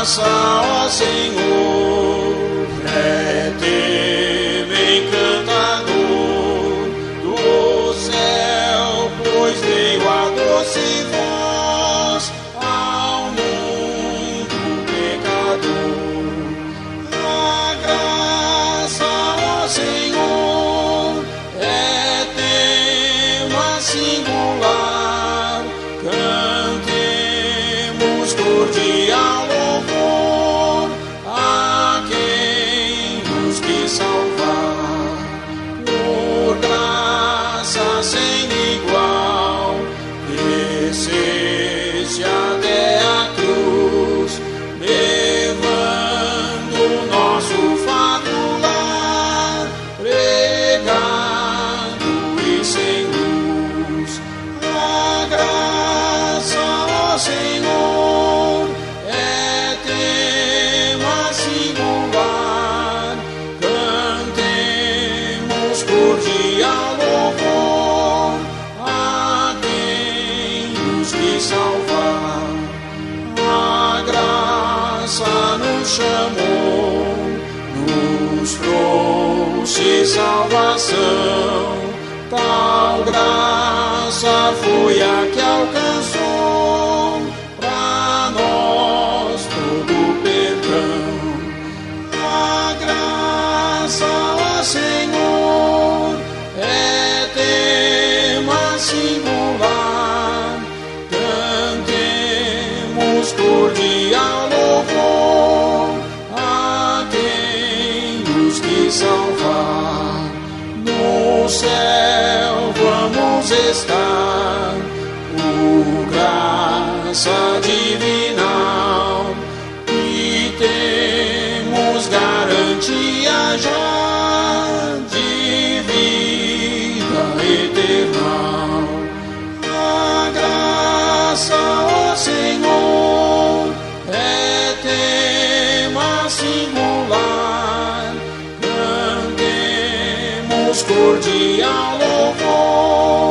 graça, ó Senhor, é teu encantador do céu, pois veio a doce voz ao mundo pecador. A graça, ó Senhor, é tema singular, cantemos cordial louvor a quem nos quis salvar. Por graça sem igual, desceste até a cruz, levando nosso fardo lá, pregado e sem luz. A graça, ó Senhor, é tema singular, cantemos cordial louvor a quem nos quis salvar. A graça nos chamou, nos trouxe salvação, tal graça foi a que alcançou pra nós todo o perdão. A graça, ó Senhor, é tema singular, cantemos cordial louvor a quem nos quis salvar. No céu vamos estar, por graça divinal, e temos garantia já de vida eternal. A graça, ó Senhor, é tema singular, cantemos cordial louvor